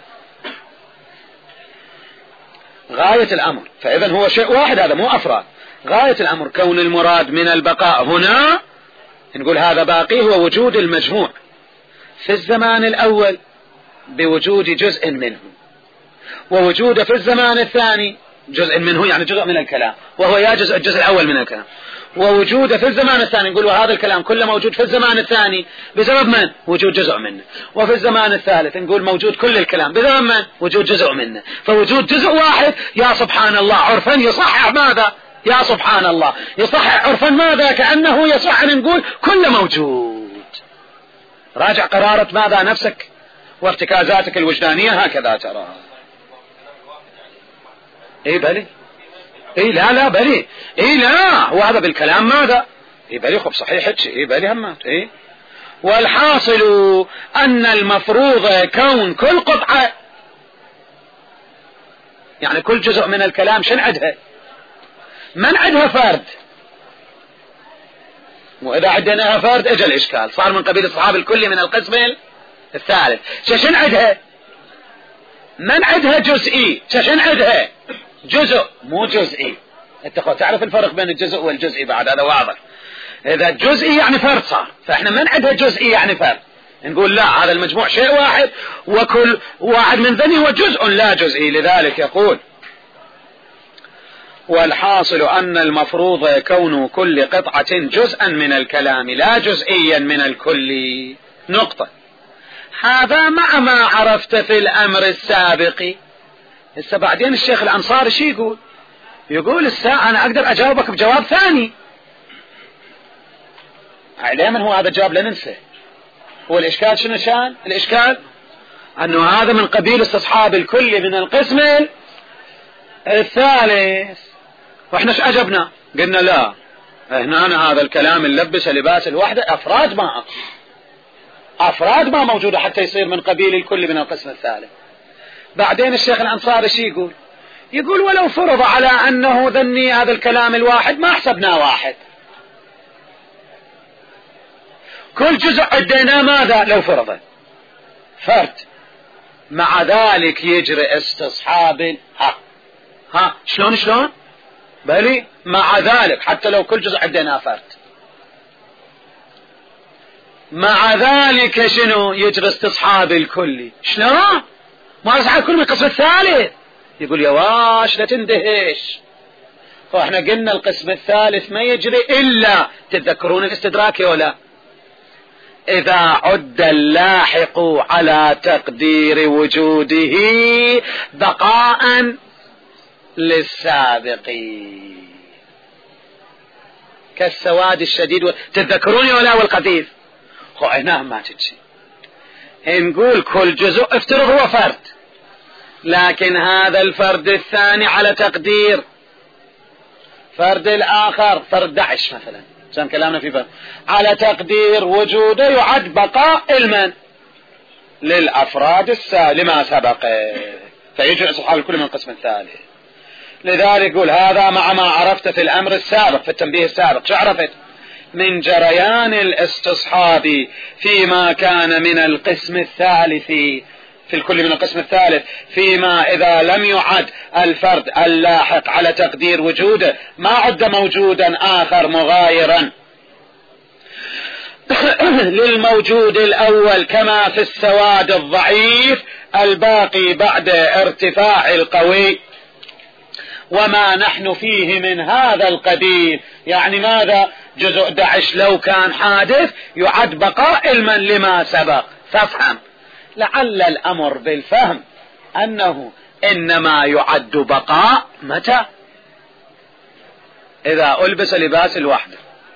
غاية الأمر. فإذا هو شيء واحد، هذا مو أفراد. غاية الأمر كون المراد من البقاء هنا نقول هذا باقي هو وجود المجموع في الزمان الأول بوجود جزء منه، ووجوده في الزمان الثاني جزء منه يعني جزء من الكلام وهو يا جزء الجزء الأول من الكلام، ووجوده في الزمان الثاني نقول وهذا الكلام كله موجود في الزمان الثاني بسبب من؟ وجود جزء منه. وفي الزمان الثالث نقول موجود كل الكلام بسبب من؟ وجود جزء منه. فوجود جزء واحد يا سبحان الله عرفا يصحح ماذا؟ يا سبحان الله يصحح عرفا ماذا؟ كأنه يصح أن نقول كل موجود. راجع قرارة ماذا نفسك وارتكازاتك الوجدانية هكذا ترى. اي بلي اي لا لا بلي اي لا وهذا بالكلام ماذا؟ اي بلي خب صحيح اي بلي همات اي. والحاصل ان المفروض كون كل قطعة يعني كل جزء من الكلام شن عدها؟ من عدها فرد؟ واذا عدناها فرد اجى الاشكال صار من قبيل الصحاب الكلي من القسم الثالث. ششن عدها؟ من عدها جزئي؟ ششن عدها؟ جزء مو جزئي. انت تعرف الفرق بين الجزء والجزئي بعد هذا واضح. اذا جزئي يعني فرد صار، فاحنا من عدها جزئي يعني فرد نقول لا هذا المجموع شيء واحد وكل واحد من ذني هو جزء لا جزئي. لذلك يقول والحاصل أن المفروض كون كل قطعة جزءا من الكلام لا جزئيا من الكل. نقطة. هذا مع ما عرفت في الأمر السابق. هسه بعدين الشيخ الأنصاري شي يقول؟ يقول الساعة أنا أقدر أجاوبك بجواب ثاني. دائما هو هذا الجواب لا ننسى. هو الإشكال شنو شان؟ الإشكال أنه هذا من قبيل استصحاب الكل من القسم الثالث. واحنا ايش عجبنا؟ قلنا لا هنا هذا الكلام اللبس لباس الوحدة افراد ما افراد ما موجودة حتى يصير من قبيل الكل من القسم الثالث. بعدين الشيخ الأنصاري شي يقول؟ يقول ولو فرض على انه ذني هذا الكلام الواحد ما حسبناه واحد، كل جزء عديناه ماذا؟ لو فرض فرد، مع ذلك يجري استصحاب ها ها شلون شلون بلي مع ذلك حتى لو كل جزء عديناه فرد مع ذلك شنو يجري استصحاب الكلي. شلون ما استصحاب الكل من القسم الثالث؟ يقول يا واش لا تندهش. فاحنا قلنا القسم الثالث ما يجري الا تتذكرون الاستدراك ولا اذا عد اللاحق على تقدير وجوده بقاء للسابق كالسواد الشديد. تتذكروني ولا والقذيف؟ خو هنا ما تجي نقول كل جزء افترض هو فرد، لكن هذا الفرد الثاني على تقدير فرد الآخر فرد داعش مثلا عشان كلامنا في فرد على تقدير وجوده يعد بقاء المن للأفراد السالمة سبق فيجري أصحاب الكل من القسم الثالث. لذلك يقول هذا مع ما عرفت في الأمر السابق في التنبيه السابق. شو عرفت؟ من جريان الاستصحاب فيما كان من القسم الثالث في الكل من القسم الثالث فيما إذا لم يعد الفرد اللاحق على تقدير وجوده ما عد موجودا آخر مغايرا للموجود الأول كما في السواد الضعيف الباقي بعد ارتفاع القوي وما نحن فيه من هذا القبيل. يعني ماذا؟ جزء داعش لو كان حادث يعد بقاء علما لما سبق. فافهم لعل الأمر بالفهم أنه إنما يعد بقاء متى؟ إذا ألبس لباس الوحدة.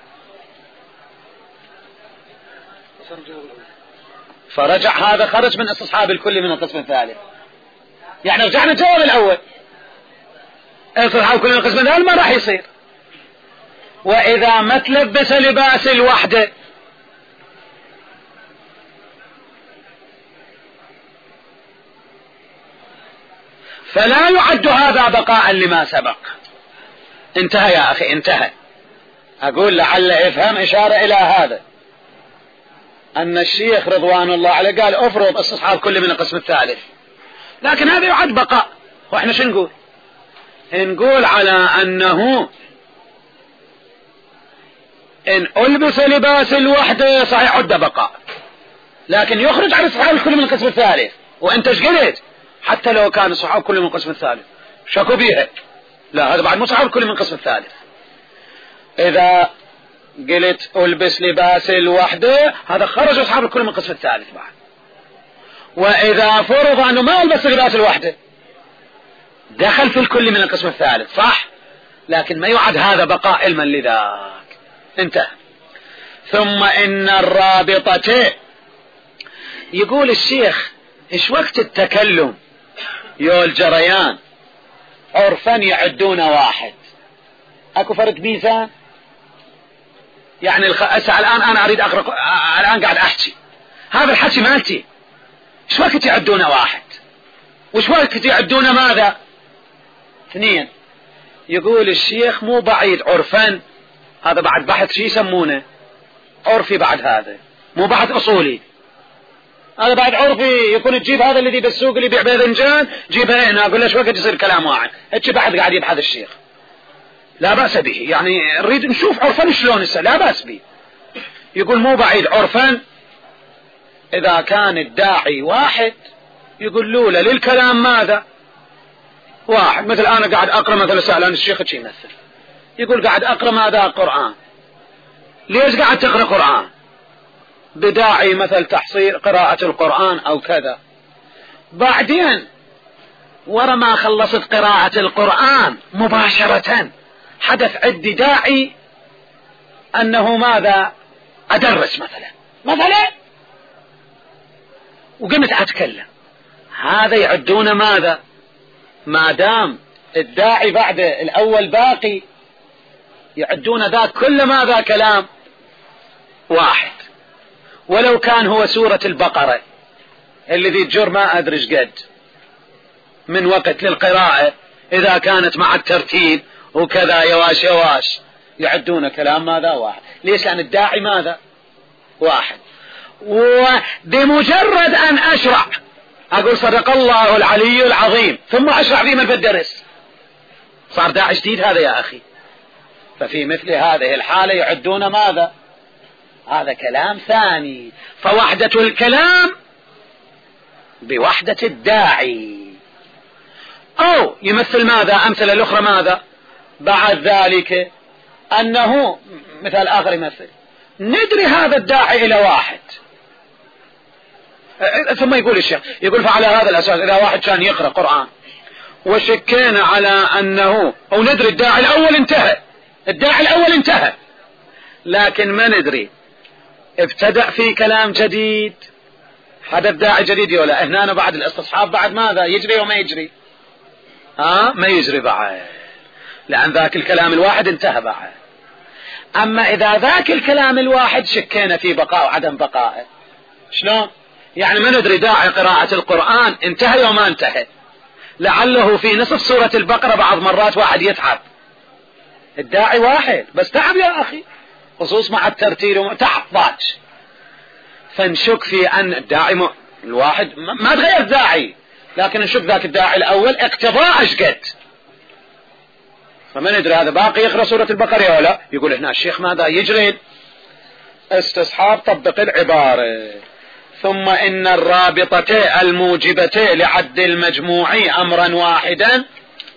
فرجع هذا خرج من استصحاب الكل من القسم الثالث. يعني رجعنا الجواب الأول استصحاب الكل من القسم الثالث ما راح يصير. وإذا ما تلبس لباس الوحدة فلا يعد هذا بقاء لما سبق. انتهى يا أخي انتهى. أقول لعل افهم إشارة إلى هذا أن الشيخ رضوان الله عليه قال أفرض استصحاب كل من القسم الثالث، لكن هذا يعد بقاء. وإحنا شو نقول؟ نقول على أنه إن ألبس لباس الوحدة صحيح عد بقاء، لكن يخرج عن الصحاب الكل من القسم الثالث. وأنت ايش قلت؟ حتى لو كان الصحاب كل من القسم الثالث شكوا بيها، لا هذا بعد مو صحاب الكل من القسم الثالث. إذا قلت ألبس لباس الوحدة هذا خرج أصحاب الكل من القسم الثالث بعد. وإذا فرض أنه ما ألبس لباس الوحدة دخل في الكل من القسم الثالث صح، لكن ما يعد هذا بقاء علما لذاك. انتهى. ثم إن الرابطة، يقول الشيخ إيش وقت التكلم يو الجريان عرفا يعدون واحد، أكو فرق ميزان؟ يعني الخ... الآن أنا أريد أقرأ، الآن قاعد أحكي هذا الحكي مالتي، إيش وقت يعدون واحد وإيش وقت يعدون ماذا؟ اثنين. يقول الشيخ مو بعيد عرفا، هذا بعد بحث شي يسمونه عرفي، بعد هذا مو بحث أصولي، هذا بعد عرفي. يكون تجيب هذا الذي بالسوق اللي يبيع باذنجان جيبها هنا، أقول له شو وقت يصير كلام واحد، هيك بحث قاعد يبحث الشيخ، لا بأس به، يعني نريد نشوف عرفا شلون السنة، لا بأس به. يقول مو بعيد عرفا إذا كان الداعي واحد يقول لولا للكلام ماذا؟ واحد. مثل أنا قاعد أقرأ مثلا سألان الشيخ شي يمثل، يقول قاعد أقرأ ماذا؟ قرآن. ليش قاعد تقرأ قرآن؟ بداعي مثل تحصيل قراءة القرآن أو كذا. بعدين ورا ما خلصت قراءة القرآن مباشرة حدث عندي داعي أنه ماذا؟ أدرس مثلا مثلا وقمت أتكلم، هذا يعدون ماذا؟ ما دام الداعي بعد الأول باقي يعدون ذاك كل ماذا؟ كلام واحد. ولو كان هو سورة البقرة الذي تجر ما أدري قد من وقت للقراءة، إذا كانت مع الترتيب وكذا يواش يواش يعدون كلام ماذا؟ واحد. ليش؟ لأن الداعي ماذا؟ واحد. وبمجرد أن أشرع أقول صدق الله العلي العظيم ثم أشرع في من في الدرس صار داعي جديد هذا يا أخي. ففي مثل هذه الحالة يعدون ماذا؟ هذا كلام ثاني. فوحدة الكلام بوحدة الداعي. أو يمثل ماذا؟ أمثلة الأخرى ماذا؟ بعد ذلك أنه مثال آخر يمثل ندري هذا الداعي إلى واحد، ثم يقول الشيخ يقول فعلى هذا الأساس إذا واحد كان يقرأ قرآن وشكينا على أنه أو ندري الداعي الأول انتهى، الداعي الأول انتهى، لكن ما ندري ابتدأ في كلام جديد، حدث داعي جديد ولا هنا أنا بعد الاستصحاب بعد ماذا؟ يجري وما يجري؟ ها ما يجري بعد، لأن ذاك الكلام الواحد انتهى بعد. أما إذا ذاك الكلام الواحد شكينا في بقاء وعدم بقائه شلون؟ يعني ما ندري داعي قراءة القرآن انتهى وما انتهى، لعله في نصف سورة البقرة بعض مرات واحد يتعب، الداعي واحد بس تعب يا أخي، خصوص مع الترتيل وتعب ضاج، فنشك في أن الداعي م... الواحد ما تغير الداعي، لكن نشك ذاك الداعي الأول اقتضاء أشقد، فما ندري هذا باقي يقرأ سورة البقرة ولا. يقول هنا الشيخ ماذا يجري؟ استصحاب طبق العبارة. ثم إن الرابطة الموجبة لعد المجموع أمرا واحدا،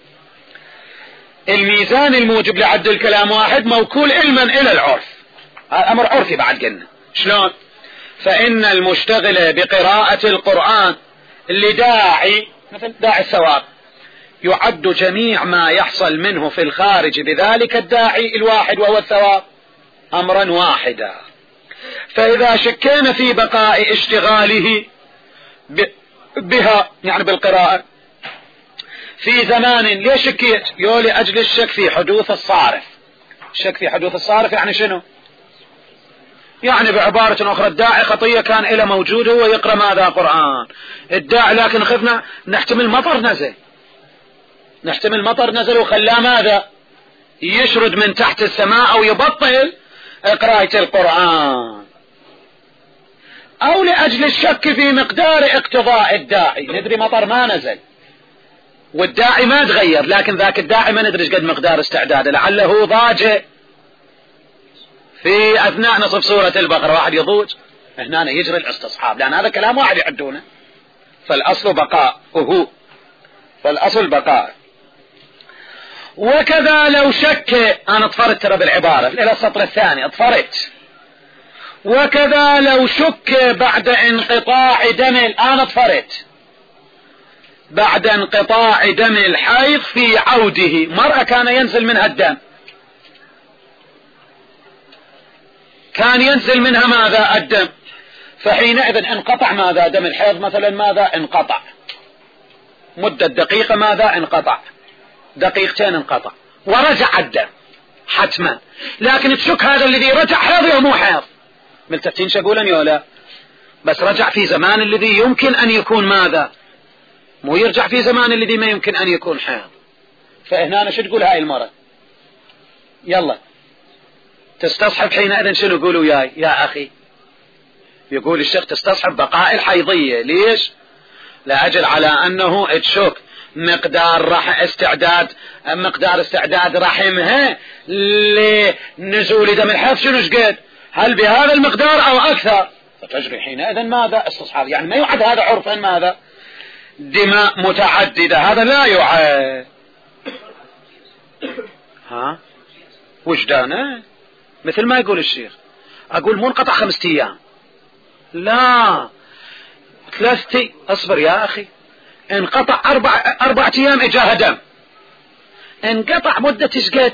الميزان الموجب لعد الكلام واحد موكول علما إلى العرف، الأمر عرفي بعد قلنا شلون؟ فإن المشتغل بقراءة القرآن لداعي مثل داعي الثواب يعد جميع ما يحصل منه في الخارج بذلك الداعي الواحد وهو الثواب أمرا واحدا. فإذا شكينا في بقاء اشتغاله بها يعني بالقراءة في زمان، ليش شكيت؟ يو لأجل الشك في حدوث الصارف. الشك في حدوث الصارف يعني شنو؟ يعني بعبارة أخرى الداعي خطية كان إلى موجود هو يقرأ ماذا؟ قرآن. الداعي لكن خفنا نحتمل مطر نزل، نحتمل مطر نزل وخلاه ماذا؟ يشرد من تحت السماء أو يبطل قراءة القرآن. أو لأجل الشك في مقدار اقتضاء الداعي، ندري مطر ما نزل والداعي ما تغير، لكن ذاك الداعي ما ندري قد مقدار استعداده، لعله ضاجه في أثناء نصف سورة البقرة واحد يضوج، هنا يجري الاستصحاب، لأن هذا كلام واحد يعدونه، فالأصل بقاء وهو فالأصل بقاء. وكذا لو شك، أنا اطفرت ترى بالعبارة إلى السطر الثاني اطفرت. وكذا لو شك بعد انقطاع دم، الآن اطفرت، بعد انقطاع دم الحيض في عوده، مرأة كان ينزل منها الدم، كان ينزل منها ماذا؟ الدم، فحينئذ انقطع ماذا؟ دم الحيض مثلا ماذا؟ انقطع مدة دقيقة، ماذا؟ انقطع دقيقتين، انقطع ورجع الدم حتما. لكن تشك هذا الذي رجع حيض أو مو حيض؟ ملتفتين شقولا يولا، بس رجع في زمان الذي يمكن أن يكون ماذا؟ مو يرجع في زمان الذي ما يمكن أن يكون حيض. فهنا أنا شو تقول هاي المرة؟ يلا تستصحب حينئذ شنو؟ قولوا ياي يا أخي. يقول الشيخ تستصحب بقاء الحيضية. ليش؟ لأجل على أنه تشك مقدار رح استعداد مقدار استعداد رحمها لنزول دم الحيض شنو شقد، هل بهذا المقدار أو أكثر، فتجري حينئذ ماذا؟ استصحاب. يعني ما يعد هذا عرفا ماذا؟ دماء متعددة، هذا لا يعد. ها وجدانه مثل ما يقول الشيخ. أقول منقطع خمسة أيام، لا ثلاثة، اصبر يا أخي، انقطع أربع أربعة أيام إجاه دم، انقطع مدة شقد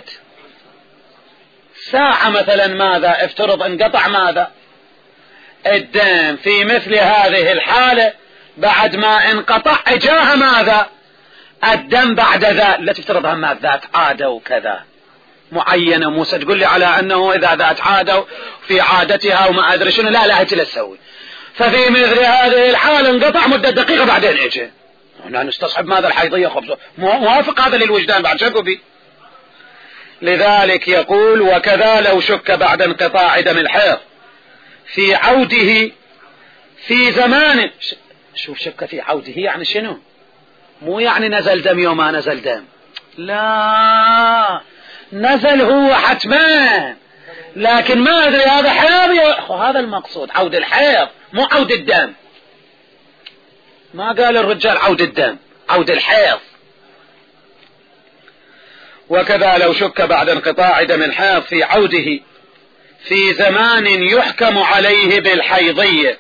ساعة مثلا، ماذا افترض انقطع ماذا؟ الدم في مثل هذه الحالة بعد ما انقطع إجاه ماذا؟ الدم بعد ذا، لا تفترضها ما ذات عادة وكذا معينة، موسى تقول لي على أنه إذا ذات عادة في عادتها وما أدري شنو، لا لا هي تسوي. ففي مثل هذه الحالة انقطع مدة دقيقة بعدين اجى، هنا نستصحب ماذا؟ الحيضية خبزه، موافق هذا للوجدان بعد شكو بي. لذلك يقول وكذا لو شك بعد انقطاع دم الحيض في عوده في زمان، شوف شك في عوده يعني شنو؟ مو يعني نزل دم يوم ما نزل دم، لا نزل هو حتما، لكن ما أدري هذا حيض، هذا المقصود عود الحيض مو عود الدم. ما قال الرجال عود الدم، عود الحيض. وكذا لو شك بعد انقطاع دم الحيض في عوده في زمان يحكم عليه بالحيضية،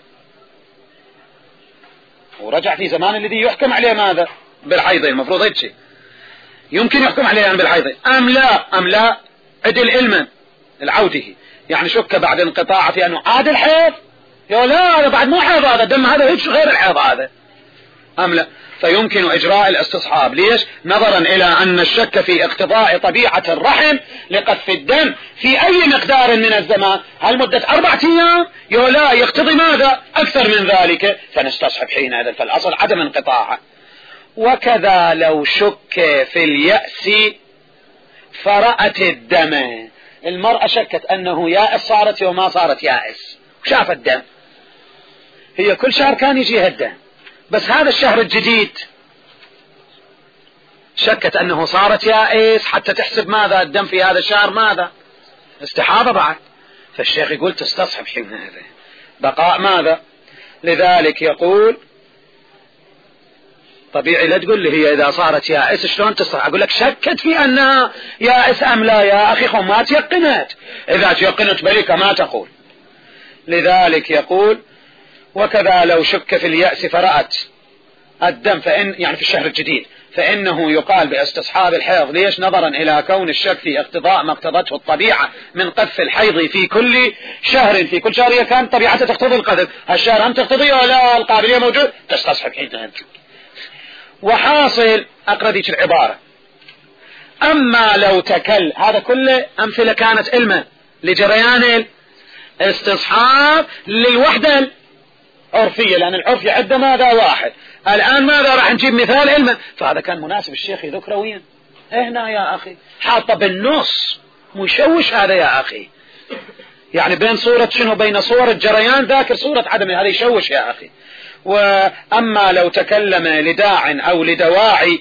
ورجع في زمان الذي يحكم عليه ماذا؟ بالحيضية، المفروض هيك يمكن يحكم عليه يعني بالحيضية أم لا؟ أم لا عدل علما العوده، يعني شك بعد انقطاع في أنه عاد الحيض، يا لا هذا بعد مو حيض، هذا دم هذا هيك غير الحيض هذا أم لا؟ فيمكن إجراء الاستصحاب. ليش؟ نظرا إلى أن الشك في اقتضاء طبيعة الرحم لقذف الدم في أي مقدار من الزمان، هل مدة أربعة أيام يا لا يقتضي ماذا؟ أكثر من ذلك، فنستصحب حينئذ، فالأصل عدم انقطاعه. وكذا لو شك في اليأس فرأت الدم، المرأة شكت أنه يائس صارت وما صارت يائس، شاف الدم، هي كل شهر كان يجيها الدم، بس هذا الشهر الجديد شكت أنه صارت يائس حتى تحسب ماذا؟ الدم في هذا الشهر ماذا؟ استحاضة بعد. فالشيخ يقول تستصحب حينئذ بقاء ماذا؟ لذلك يقول طبيعي لا تقول لي هي إذا صارت يائس شلون تصح، أقول لك شكت في أنها يائس أم لا يا أخي، خو ما تيقنت، إذا تيقنت بلك ما تقول. لذلك يقول وكذا لو شك في اليأس فرأت الدم فإن يعني في الشهر الجديد فإنه يقال باستصحاب الحيض. ليش؟ نظرا إلى كون الشك في اقتضاء ما اقتضته الطبيعة من قذف الحيض في كل شهر، في كل شهر هي كانت طبيعته تقتضي القذف، هالشهر هم تقتضي ولا القابلية موجود، تستصحب حينئذ. وحاصل أقرأ ذيك العبارة أما لو تكل، هذا كله أمثلة كانت علما لجريان الاستصحاب للوحدة العرفية، لأن العرف يعد ماذا؟ واحد. الآن ماذا راح نجيب مثال علما، فهذا كان مناسب الشيخ يذكره وين هنا يا أخي، حاطة بالنص، مشوش هذا يا أخي، يعني بين صورة شنو؟ بين صورة جريان ذاكر صورة عدم، هذا يشوش يا أخي. وأما لو تكلم لداع أو لدواعي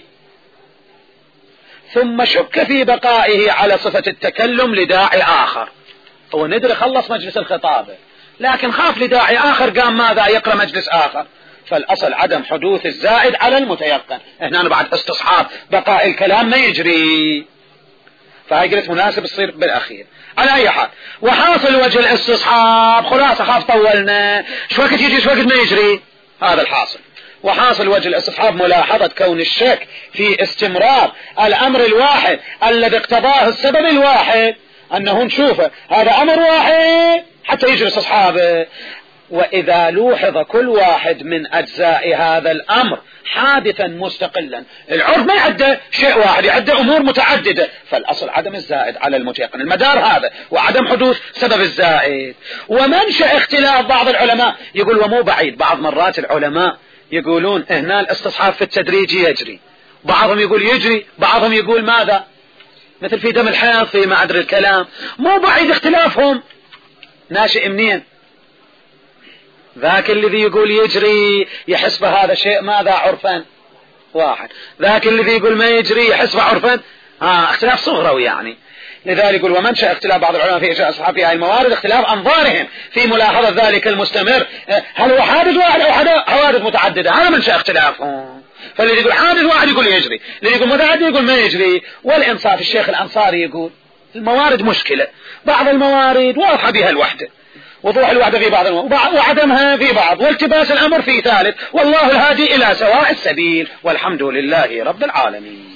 ثم شك في بقائه على صفة التكلم لداعي آخر، هو ندري خلص مجلس الخطابة، لكن خاف لداعي آخر قام ماذا يقرأ مجلس آخر. فالأصل عدم حدوث الزائد على المتيقن. هنا بعد استصحاب بقاء الكلام ما يجري، فهي قلت مناسب تصير بالأخير. على أي حال، وحاصل وجه الاستصحاب خلاصة، خاف طولنا، شو وقت يجي شو وقت ما يجري، هذا الحاصل. وحاصل وجه الاستصحاب ملاحظة كون الشك في استمرار الأمر الواحد الذي اقتضاه السبب الواحد، أنه نشوفه هذا أمر واحد حتى يجري استصحابه. وإذا لوحظ كل واحد من أجزاء هذا الأمر حادثا مستقلا، العرف ما يعد شيء واحد، يعد أمور متعددة، فالأصل عدم الزائد على المتيقن. المدار هذا، وعدم حدوث سبب الزائد. ومنشأ اختلاف بعض العلماء يقول، ومو بعيد بعض مرات العلماء يقولون هنا الاستصحاب في التدريج يجري، بعضهم يقول يجري، بعضهم يقول ماذا، مثل في دم الحيض في ما أدري الكلام. مو بعيد اختلافهم ناشئ منين؟ ذاك الذي يقول يجري يحسب هذا شيء ماذا عرفا واحد، ذاك الذي يقول ما يجري يحسب عرفا آه اختلاف صغروي يعني. لذلك يقول ومنشأ اختلاف بعض العلماء في إجراء أصحاب هذه الموارد اختلاف أنظارهم في ملاحظة ذلك المستمر، هل هو حادث واحد أو حوادث متعددة، هذا منشأ اختلافهم. فالذي يقول حادث واحد يقول يجري، الذي يقول متعدد يقول ما يجري. والإنصاف الشيخ الأنصاري يقول الموارد مشكلة، بعض الموارد واضحة بها الوحدة، وضوح الوحدة في بعض الموارد وعدمها في بعض، والتباس الأمر في ثالث، والله الهادي إلى سواء السبيل، والحمد لله رب العالمين.